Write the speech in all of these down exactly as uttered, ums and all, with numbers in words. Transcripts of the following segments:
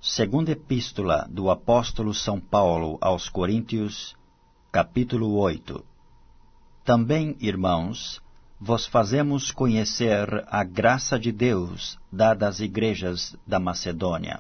Segunda Epístola do Apóstolo São Paulo aos Coríntios, capítulo oito. Também, irmãos, vos fazemos conhecer a graça de Deus dada às igrejas da Macedônia.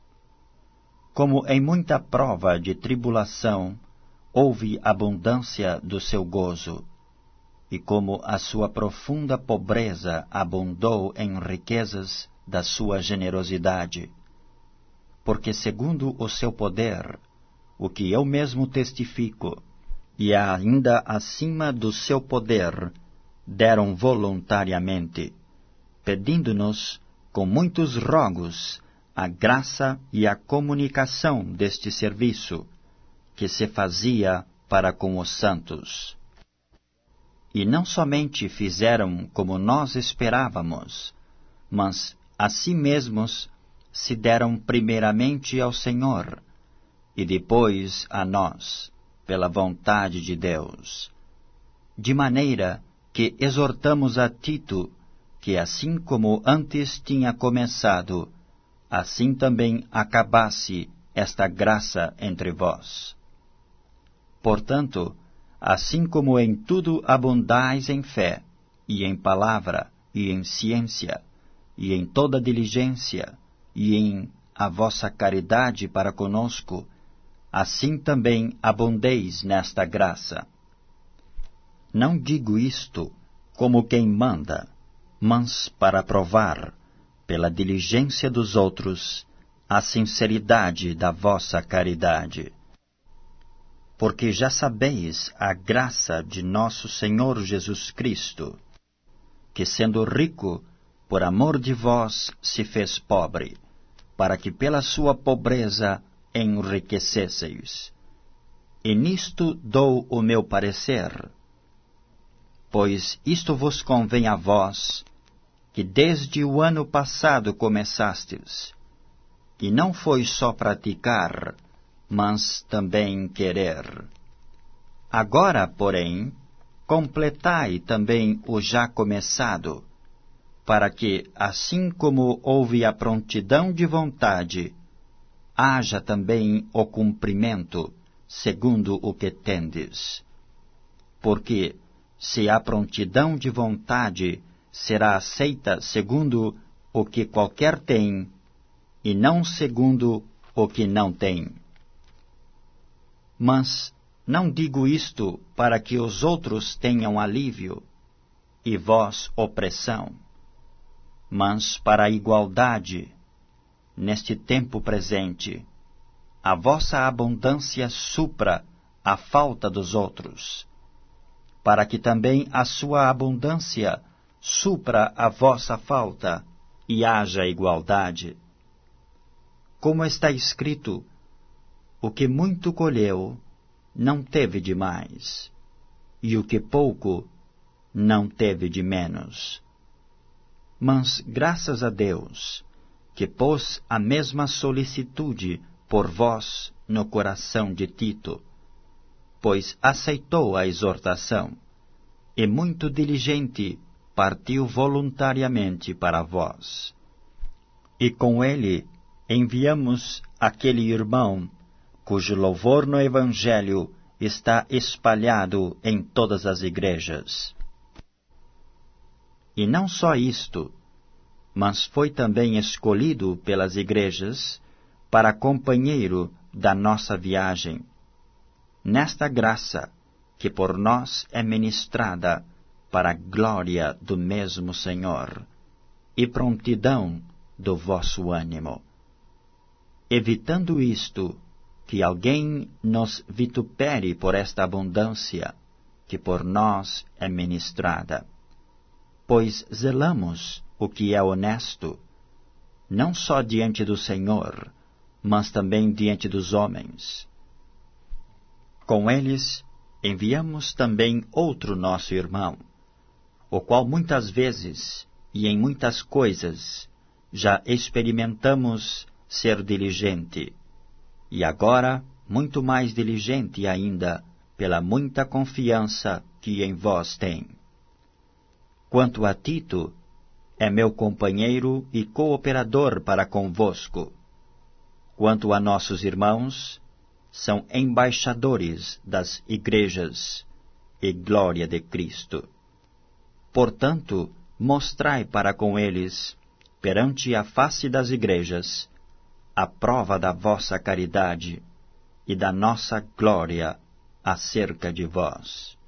Como em muita prova de tribulação houve abundância do seu gozo, e como a sua profunda pobreza abundou em riquezas da sua generosidade, porque segundo o seu poder, o que eu mesmo testifico, e ainda acima do seu poder, deram voluntariamente, pedindo-nos, com muitos rogos, a graça e a comunicação deste serviço, que se fazia para com os santos. E não somente fizeram como nós esperávamos, mas a si mesmos se deram primeiramente ao Senhor, e depois a nós, pela vontade de Deus. De maneira que exortamos a Tito, que assim como antes tinha começado, assim também acabasse esta graça entre vós. Portanto, assim como em tudo abundais em fé, e em palavra, e em ciência, e em toda diligência, e em a vossa caridade para conosco, assim também abundeis nesta graça. Não digo isto como quem manda, mas para provar, pela diligência dos outros, a sinceridade da vossa caridade. Porque já sabeis a graça de nosso Senhor Jesus Cristo, que sendo rico, por amor de vós se fez pobre, para que pela sua pobreza enriquecesseis. E nisto dou o meu parecer, pois isto vos convém a vós, que desde o ano passado começastes, e não foi só praticar, mas também querer. Agora, porém, completai também o já começado, para que, assim como houve a prontidão de vontade, haja também o cumprimento, segundo o que tendes. Porque, se a prontidão de vontade será aceita segundo o que qualquer tem, e não segundo o que não tem. Mas não digo isto para que os outros tenham alívio, e vós opressão, mas para a igualdade, neste tempo presente, a vossa abundância supra a falta dos outros, para que também a sua abundância supra a vossa falta, e haja igualdade. Como está escrito, o que muito colheu, não teve de mais, e o que pouco, não teve de menos. Mas, graças a Deus, que pôs a mesma solicitude por vós no coração de Tito, pois aceitou a exortação, e muito diligente partiu voluntariamente para vós. E com ele enviamos aquele irmão, cujo louvor no Evangelho está espalhado em todas as igrejas. E não só isto, mas foi também escolhido pelas igrejas para companheiro da nossa viagem, nesta graça que por nós é ministrada para a glória do mesmo Senhor e prontidão do vosso ânimo. Evitando isto, que alguém nos vitupere por esta abundância que por nós é ministrada, pois zelamos o que é honesto, não só diante do Senhor, mas também diante dos homens. Com eles enviamos também outro nosso irmão, o qual muitas vezes e em muitas coisas já experimentamos ser diligente, e agora muito mais diligente ainda pela muita confiança que em vós tem. Quanto a Tito, é meu companheiro e cooperador para convosco. Quanto a nossos irmãos, são embaixadores das igrejas e glória de Cristo. Portanto, mostrai para com eles, perante a face das igrejas, a prova da vossa caridade e da nossa glória acerca de vós.